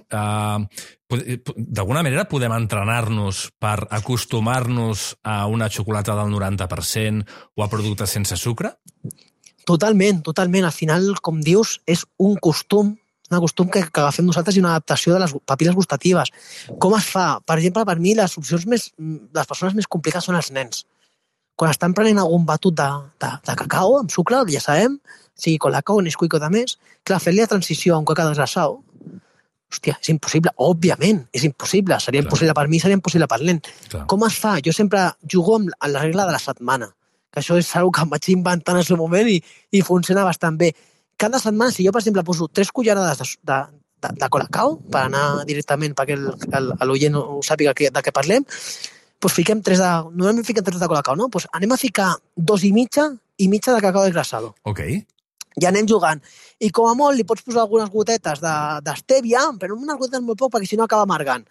D'alguna manera podem entrenar-nos per acostumar-nos a una xocolata del 90% o a productes sense sucre? Totalment. Al final, com dius, és un costum que agafem nosaltres i una adaptació de les papil·les gustatives. Com es fa? Per exemple, per mi, les persones més complicades són els nens. Quan estan prenent algun batut de cacau amb sucre, ja sabem, sigui Colacao, Nesquik o de més, clar, fer-li la transició a un cacau desgrassat, hòstia, és impossible. Òbviament, és impossible. Seria impossible per mi, seria impossible per nen. Com es fa? Jo sempre jugo amb la regla de la setmana, que això és una que em vaig inventar en el seu moment i funciona bastant bé. Cada setmana, si jo, per exemple, poso 3 cullerades de Colacao, per anar directament perquè l'oient ho sàpiga de què parlem, doncs fiquem 3 de... Normalment fiquem 3 de Colacao, no? Doncs anem a ficar 2 i mitja de cacao desgrassado. Ok. I anem jugant. I com a molt li pots posar algunes gotetes d'estèvia, però unes gotetes molt poc perquè si no acaba amargant.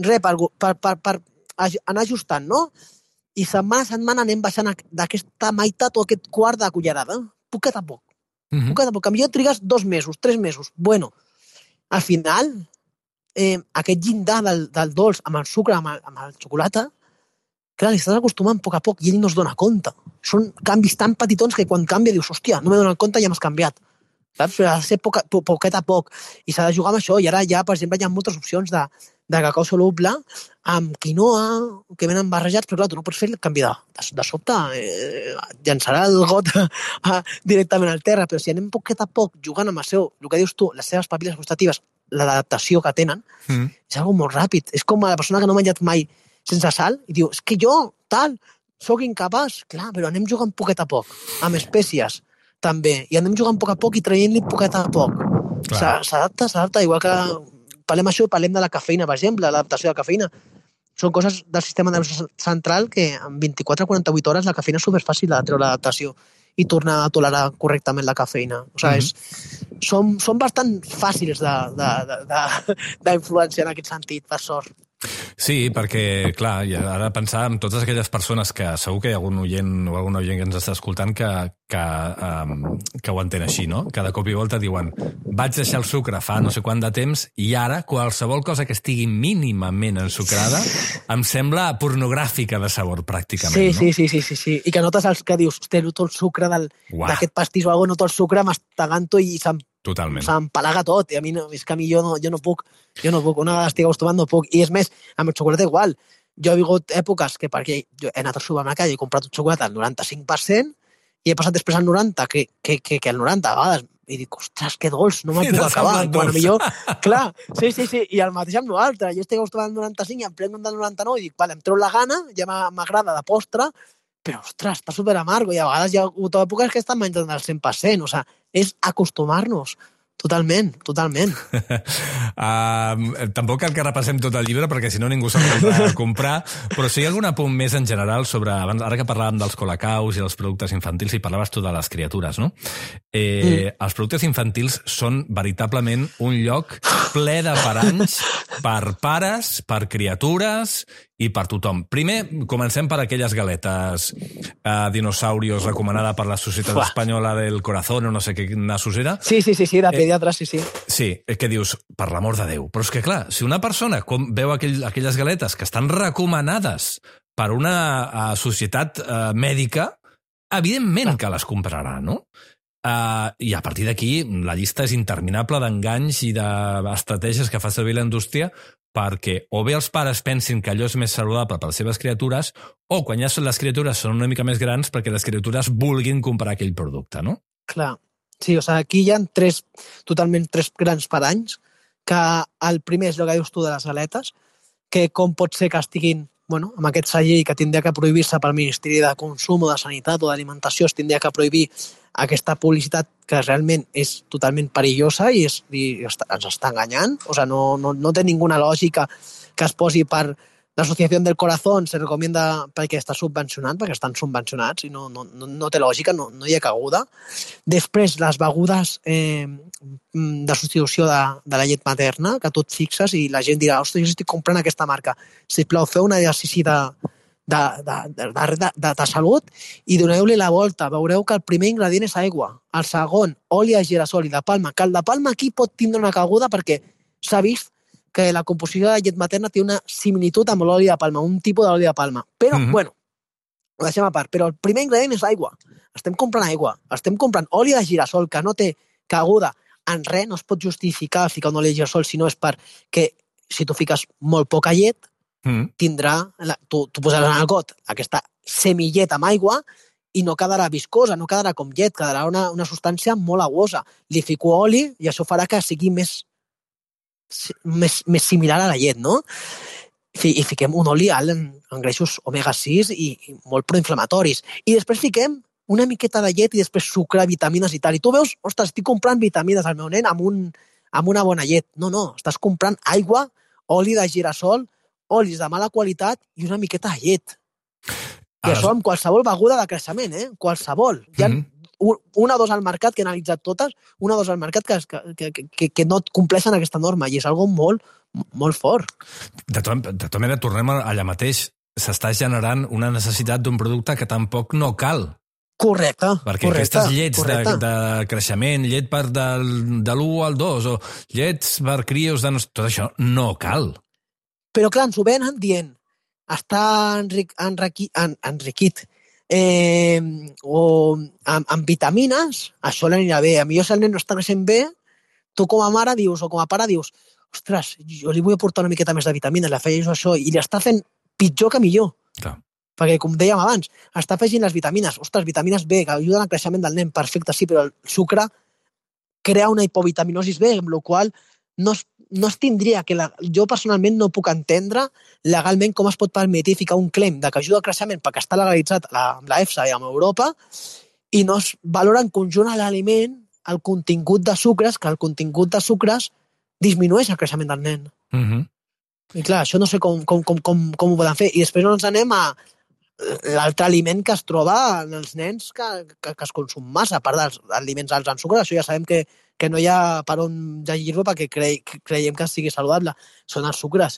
Per anar ajustant, no? I setmana a setmana anem baixant d'aquesta meitat o aquest quart de cullerada. Poquet a poc. A millor trigues 2 mesos, 3 mesos. Bueno, al final, aquest llindar del dolç amb el sucre, amb el xocolata, clar, li estàs acostumant a poc i ell no es dona compte. Són canvis tan petitons que quan canvia dius, hòstia, no m'he donat compte i ja m'has canviat. Saps? Però ha de ser poquet a poc. I s'ha de jugar amb això. I ara ja, per exemple, hi ha moltes opcions de cacau soluble amb quinoa, que venen barrejats, però clar, tu no pots fer el canvi de sobte, llançarà el got directament al terra, però si anem poquet a poc jugant amb el que dius tu, les seves papil·les gustatives, l'adaptació que tenen, és algo molt ràpid. És com la persona que no ha menjat mai sense sal i diu, és que jo, soc incapaç. Clar, però anem jugant poquet a poc, amb espècies, també, i anem jugant poc a poc i traient-li poquet a poc. S'adapta, igual que parlem de la cafeïna, per exemple, l'adaptació de la cafeïna. Són coses del sistema nerviós central que en 24 a 48 hores la cafeïna és superfàcil de treure l'adaptació i tornar a tolerar correctament la cafeïna. O sigui, són bastant fàcils d'influenciar en aquest sentit, per sort. Sí, perquè, clar, ara pensar en totes aquelles persones que segur que hi ha algun oient o alguna oient que ens està escoltant que ho entén així, no? Que de cop i volta diuen vaig deixar el sucre fa no sé quant de temps i ara qualsevol cosa que estigui mínimament ensucrada em sembla pornogràfica de sabor, pràcticament, no? Sí. I que notes els que dius, hòstia, noto el sucre d'aquest pastís o alguna cosa, noto el sucre mastegant-ho i s'empalaga tot. I a mi jo no puc. Una vegada estic acostumat no puc. I és més, amb el xocolata igual. Jo he vingut èpoques perquè jo he anat al supermercat i he comprat un xocolata al 95% i he passat després al 90%, que al 90% a vegades i dic, ostres, que dolç, no me'l puc acabar. Quan millor, clar, sí, i el mateix amb l'altre. Jo estic acostumat al 95 i em prenc un del 99 i dic, vale, em treu la gana, ja m'agrada de postre, però, ostres, està superamargo i a vegades hi ha hagut èpoques que estan menjant al 100%, o sigui, és acostumar-nos. Totalment. Tampoc cal que repassem tot el llibre perquè si no ningú se'l podrà comprar, però si hi ha algun apunt més en general sobre, ara que parlàvem dels colacaus i els productes infantils i parlaves tu de les criatures, no? Els productes infantils són veritablement un lloc ple de paranys per pares, per criatures i per tothom. Primer, comencem per aquelles galetes dinosaurios recomanada per la Societat Espanyola del Corazón o no sé què nassos era. Sí, de pediatre, sí. Sí, que dius, per l'amor de Déu. Però és que, clar, si una persona veu aquelles galetes que estan recomanades per una societat mèdica, evidentment que les comprarà, no? I a partir d'aquí la llista és interminable d'enganys i d'estratègies que fa servir la indústria perquè o bé els pares pensin que allò és més saludable per les seves criatures o quan ja les criatures són una mica més grans perquè les criatures vulguin comprar aquell producte, no? Clar. Sí, o sigui, aquí hi ha tres grans paranys, que el primer és el que dius tu de les galetes, que com pot ser que estiguin amb aquesta llei que tindria que prohibir-se pel Ministeri de Consum o de Sanitat o d'Alimentació, es tindria que prohibir aquesta publicitat que realment és totalment perillosa i ens està enganyant. O sigui, no té ninguna lògica que es posi per l'Associació del Corazón, se recomienda perquè està subvencionat, perquè estan subvencionats i no té lògica, no hi ha caguda. Després, les begudes de substitució de la llet materna, que tu et fixes i la gent dirà, ostres, jo estic comprant aquesta marca. Sisplau, feu un exercici de salut i doneu-li la volta. Veureu que el primer ingredient és aigua, el segon, oli de girassol i de palma, que el de palma aquí pot tindre una caguda perquè s'ha vist que la composició de la llet materna té una similitud amb l'oli de palma, un tipus d'oli de palma. Però, ho deixem a part. Però el primer ingredient és aigua. Estem comprant aigua. Estem comprant oli de girassol, que no té caguda en res, no es pot justificar ficar un oli de girassol, sinó és perquè si tu fiques molt poca llet, tindrà, tu posaràs en el got aquesta semillet amb aigua i no quedarà viscosa, no quedarà com llet, quedarà una substància molt aguosa. Li fico oli i això farà que sigui més similar a la llet, no? I fiquem un oli alt en greixos omega-6 i molt proinflamatoris. I després fiquem una miqueta de llet i després sucre, vitamines i tal. I tu veus, ostres, estic comprant vitamines al meu nen amb una bona llet. No, estàs comprant aigua, oli de girassol, olis de mala qualitat i una miqueta de llet. I això amb qualsevol beguda de creixement, qualsevol. Hi ha una o dos al mercat, que he analitzat totes, una o dos al mercat que no compleixen aquesta norma, i és algo molt, molt fort. De tota manera, tornem allà mateix. S'està generant una necessitat d'un producte que tampoc no cal. Correcte. Perquè aquestes llets de creixement, llet de l'1 al 2, o llets per crios, tot això no cal. Però clar, ens ho venen dient, està enriquit o amb vitamines, això l'anirà bé. A mi, si el nen no està creixent bé, tu com a mare dius, o com a pare dius, ostres, jo li vull aportar una miqueta més de vitamines, l'afegeixo això, i li està fent pitjor que millor. Clar. Perquè, com dèiem abans, està afegint les vitamines. Ostres, vitamines B, que ajuden al creixement del nen, perfecte, sí, però el sucre crea una hipovitaminosis B, amb la qual no es tindria que... Jo personalment no puc entendre legalment com es pot permetre ficar un claim de que ajuda al creixement perquè està legalitzat amb la EFSA i amb Europa i no es valora en conjunt a l'aliment el contingut de sucres, que el contingut de sucres disminueix el creixement del nen. I clar, això no sé com ho poden fer. I després no ens anem a l'altre aliment que es troba en els nens que es consum massa, a part dels aliments alts en sucre. Això ja sabem que no hi ha per on llegir-lo perquè creiem que sigui saludable. Són els sucres.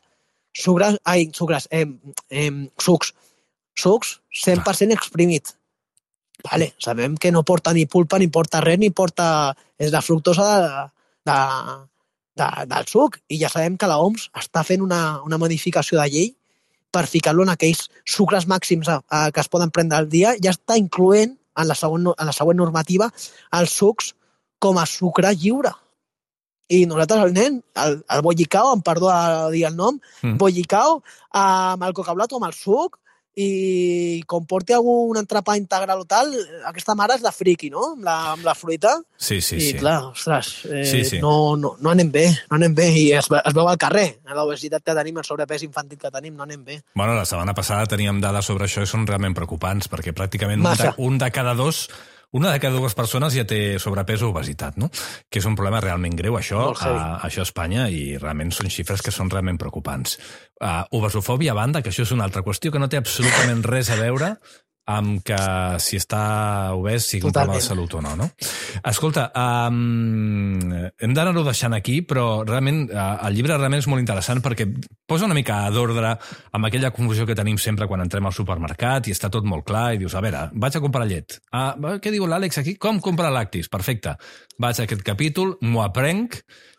Sucs 100% exprimit. Vale, sabem que no porta ni pulpa, ni porta res, ni porta... És la fructosa del suc. I ja sabem que l'OMS està fent una modificació de llei per ficar-lo en aquells sucres màxims que es poden prendre al dia. Ja està incloent en la següent normativa els sucs com a sucre lliure. I nosaltres el nen, el bollicao, em perdó de dir el nom, bollicao, amb el coca blat o amb el suc, i com porti algun entrepà integral o tal, aquesta mare és de friqui, no? Amb la fruita. Sí. I clar, ostres, no anem bé, i es veu al carrer, l'obesitat que tenim, el sobrepès infantil que tenim, no anem bé. Bueno, la setmana passada teníem dades sobre això i són realment preocupants, perquè pràcticament una de cada dues persones ja té sobrepès o obesitat, no? Que és un problema realment greu, això a Espanya, i realment són xifres que són realment preocupants. Obesofòbia a banda, que això és una altra qüestió que no té absolutament res a veure amb que si està obès sigui un problema de salut o no, no? Escolta, hem d'anar-ho deixant aquí, però realment el llibre realment és molt interessant perquè posa una mica d'ordre amb aquella confusió que tenim sempre quan entrem al supermercat i està tot molt clar i dius, a veure, vaig a comprar llet. Què diu l'Àlex aquí? Com comprar lactis? Perfecte. Vaig a aquest capítol, m'ho aprenc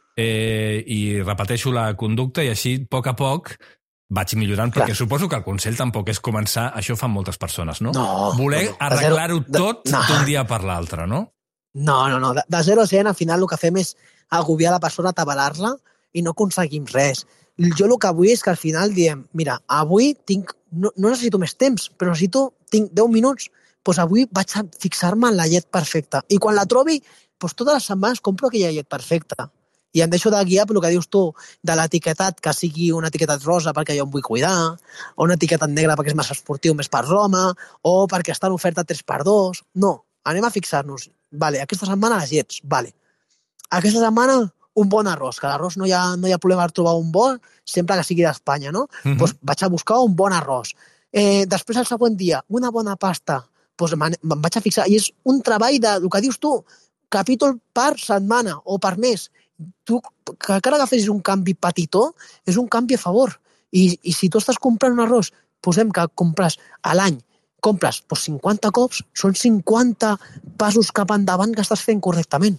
i repeteixo la conducta i així, a poc, vaig millorant, perquè suposo que el consell tampoc és començar, això fan moltes persones, no? Voler arreglar-ho tot d'un dia per l'altre, no? No. De 0 a 100, al final el que fem és agobiar la persona, atabalar-la i no aconseguim res. Jo el que vull és que al final diem, mira, avui no necessito més temps, però tinc 10 minuts, doncs avui vaig a fixar-me en la llet perfecta. I quan la trobi, doncs totes les setmanes compro aquella llet perfecta. I em deixo de guiar pel que dius tu, de l'etiquetat, que sigui una etiquetat rosa perquè jo em vull cuidar, o una etiquetat negra perquè és més esportiu, més per Roma, o perquè està en oferta 3x2. No, anem a fixar-nos. Vale, aquesta setmana les llets, vale. Aquesta setmana un bon arròs, que l'arròs no hi ha problema per trobar un bon, sempre que sigui d'Espanya, no? Doncs vaig a buscar un bon arròs. Després, el següent dia, una bona pasta, doncs me'n vaig a fixar. I és un treball del que dius tu, capítol per setmana o per mes. Tu, que encara que fessis un canvi petitó, és un canvi a favor. I si tu estàs comprant un arròs, posem que compres a l'any, compres 50 cops, són 50 passos cap endavant que estàs fent correctament.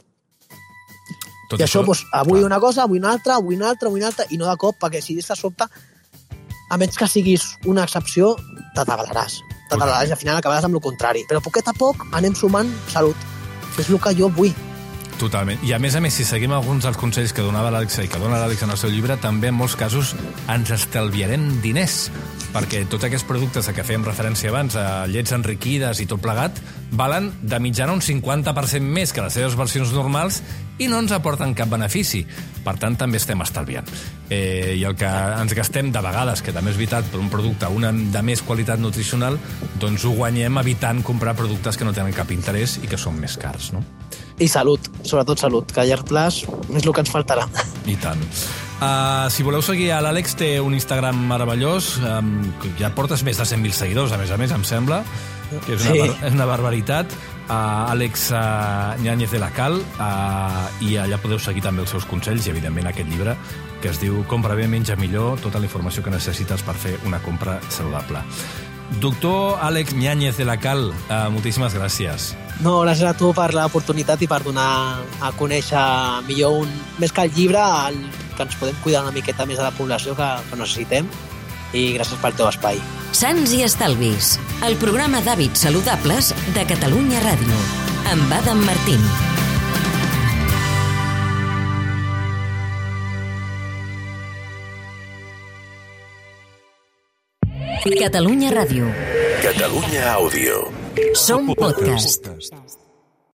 Tot I això, avui una cosa, avui una altra, i no de cop, perquè si estàs sobte, a menys que siguis una excepció, t'atabalaràs. I al final acabaràs amb el contrari. Però poquet a poc anem sumant salut. És el que jo vull. Totalment. I a més, si seguim alguns dels consells que donava l'Àlex i que dona l'Àlex en el seu llibre, també en molts casos ens estalviarem diners, perquè tots aquests productes a què fèiem referència abans, a llets enriquides i tot plegat, valen de mitjana un 50% més que les seves versions normals i no ens aporten cap benefici. Per tant, també estem estalviant. I el que ens gastem de vegades, que també és veritat, per un producte de més qualitat nutricional, doncs ho guanyem evitant comprar productes que no tenen cap interès i que són més cars, no? I salut, sobretot salut, que a llarg plaç és el que ens faltarà. I tant. Si voleu seguir a l'Àlex, té un Instagram meravellós, ja portes més de 100.000 seguidors, a més, em sembla, que és una barbaritat. Àlex Ñáñez de la Cal, i allà podeu seguir també els seus consells i, evidentment, aquest llibre que es diu Compra bé, menja millor, tota la informació que necessites per fer una compra saludable. Doctor Àlex Ñáñez de la Cal, moltíssimes gràcies. No, gràcies a tu per l'oportunitat i per donar a conèixer millor més que el llibre, que ens podem cuidar una miqueta més de la població que necessitem, i gràcies pel teu espai. Sants i Estalvis, el programa d'hàbits saludables de Catalunya Ràdio, amb Adam Martín. Catalunya Ràdio. Catalunya Àudio. Som podcast.